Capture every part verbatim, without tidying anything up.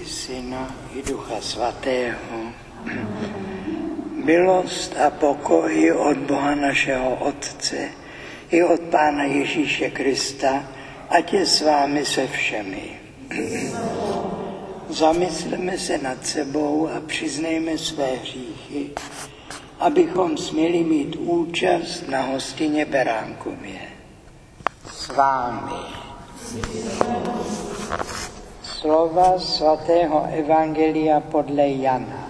i Syna, i Ducha Svatého. Milost a pokoj od Boha našeho Otce i od Pána Ježíše Krista, ať je s vámi se všemi. Zamysleme se nad sebou a přiznejme své hříchy, abychom směli mít účast na hostině Beránkově. S vámi. Slova svatého evangelia podle Jana.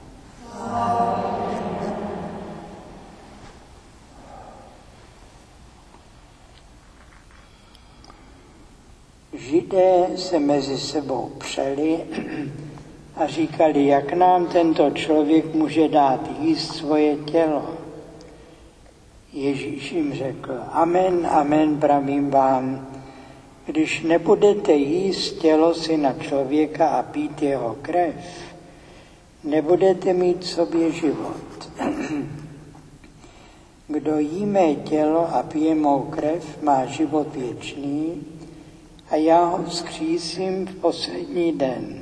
Židé se mezi sebou přeli a říkali, jak nám tento člověk může dát jíst svoje tělo. Ježíš jim řekl, amen, amen, pravím vám, když nebudete jíst tělo Syna člověka a pít jeho krev, nebudete mít v sobě život. Kdo jí mé tělo a pije mou krev, má život věčný a já ho vzkřísím v poslední den.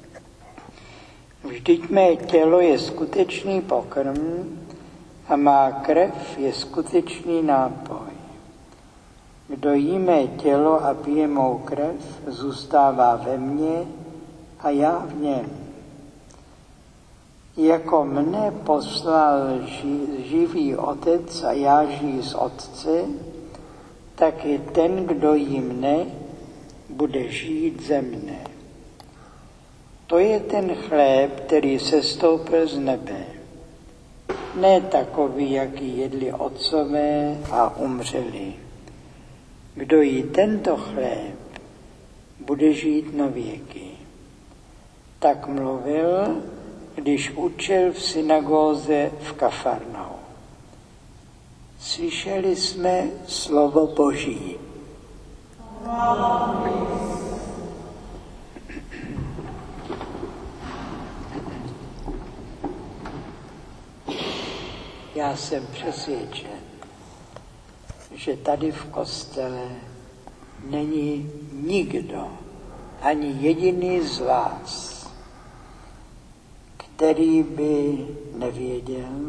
Vždyť mé tělo je skutečný pokrm a má krev je skutečný nápoj. Kdo jí mé tělo a pije mou krev, zůstává ve mně a já v něm. Jako mne poslal živý Otec a já žiji z Otce, tak i ten, kdo jí mne, bude žít ze mne. To je ten chléb, který sestoupil z nebe. Ne takový, jaký jedli otcové a umřeli. Kdo jí tento chléb, bude žít na věky. Tak mluvil, když učil v synagóze v Kafarnaum. Slyšeli jsme slovo Boží. Já jsem přesvědčen, že tady v kostele není nikdo, ani jediný z vás, který by nevěděl,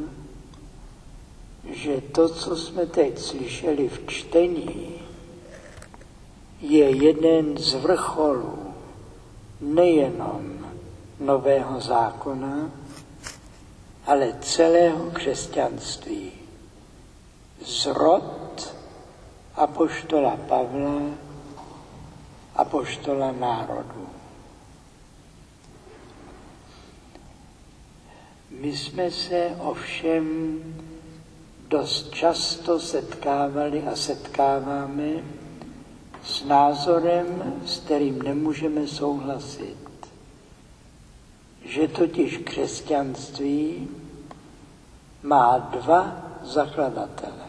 že to, co jsme teď slyšeli v čtení, je jeden z vrcholů nejenom Nového zákona, ale celého křesťanství. Zrod apoštola Pavla, apoštola národů. My jsme se ovšem dost často setkávali a setkáváme s názorem, s kterým nemůžeme souhlasit. Že totiž křesťanství má dva zakladatele.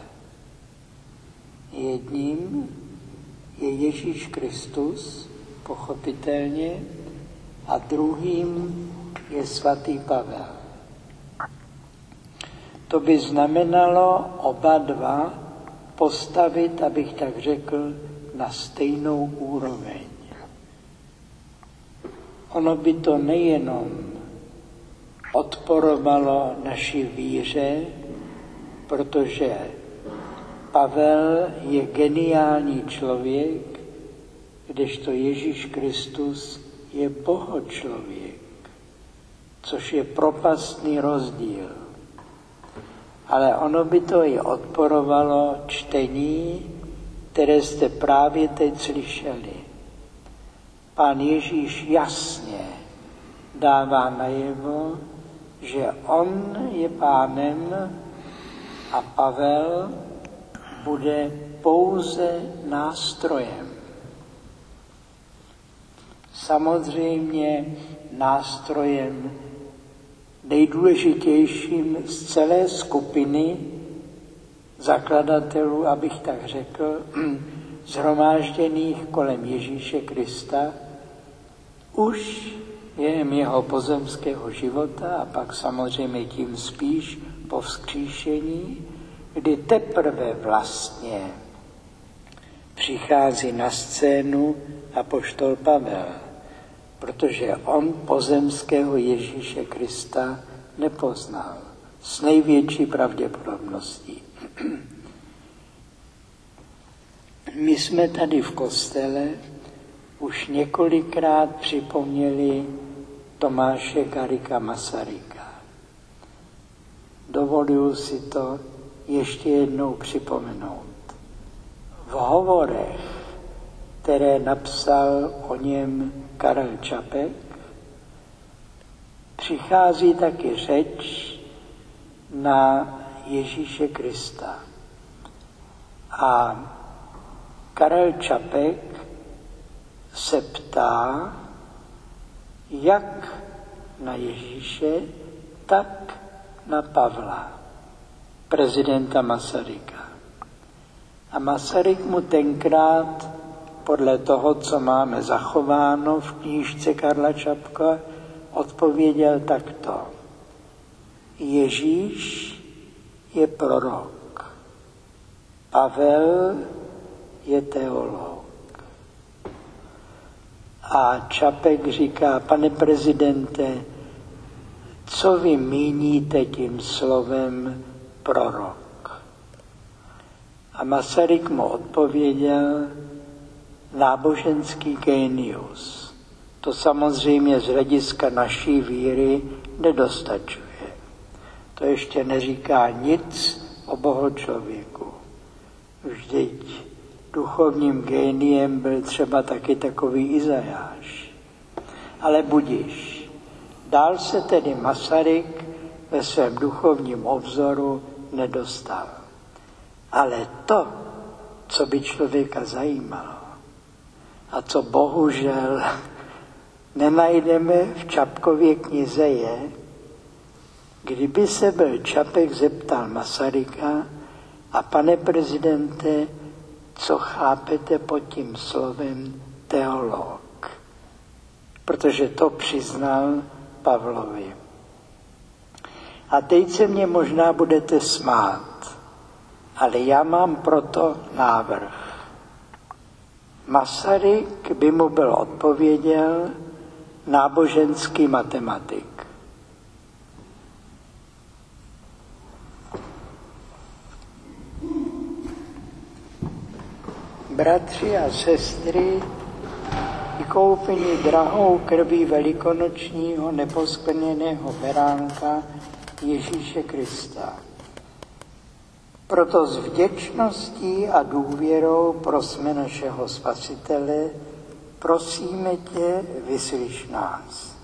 Jedním je Ježíš Kristus, pochopitelně, a druhým je svatý Pavel. To by znamenalo oba dva postavit, abych tak řekl, na stejnou úroveň. Ono by to nejenom odporovalo naší víře, protože Pavel je geniální člověk, kdežto Ježíš Kristus je bohočlověk, což je propastný rozdíl. Ale ono by to i odporovalo čtení, které jste právě teď slyšeli. Pán Ježíš jasně dává najevo, že on je pánem a Pavel bude pouze nástrojem. Samozřejmě nástrojem nejdůležitějším z celé skupiny zakladatelů, abych tak řekl, shromážděných kolem Ježíše Krista, už během jeho pozemského života a pak samozřejmě tím spíš po vzkříšení, kdy teprve vlastně přichází na scénu apoštol Pavel. protože on pozemského Ježíše Krista nepoznal. S největší pravděpodobností. My jsme tady v kostele už několikrát připomněli Tomáše Garrigua Masaryka. Dovoluji si to ještě jednou připomenout. V hovorech, které napsal o něm Karel Čapek, přichází taky řeč na Ježíše Krista. A Karel Čapek se ptá, jak na Ježíše, tak na Pavla, prezidenta Masaryka. A Masaryk mu tenkrát, podle toho, co máme zachováno v knížce Karla Čapka, odpověděl takto. Ježíš je prorok, Pavel je teolog. A Čapek říká, pane prezidente, co vy míníte tím slovem prorok? A Masaryk mu odpověděl, náboženský génius. To samozřejmě z hlediska naší víry nedostačuje. To ještě neříká nic o bohočlověku. Vždyť duchovním géniem byl třeba taky takový Izajáš. Ale budiš. Dál se tedy Masaryk ve svém duchovním obzoru nedostal. Ale to, co by člověka zajímalo a co bohužel nenajdeme v Čapkově knize je, kdyby se byl Čapek zeptal Masaryka, a pane prezidente, co chápete pod tím slovem teolog? Protože to přiznal Pavlovi. A teď se mě možná budete smát, ale já mám proto návrh. Masaryk by mu byl odpověděl náboženský matematik. Bratři a sestry, vykoupení drahou krví velikonočního neposkvrněného beránka Ježíše Krista. Proto s vděčností a důvěrou prosme našeho Spasitele, prosíme tě, vyslyš nás.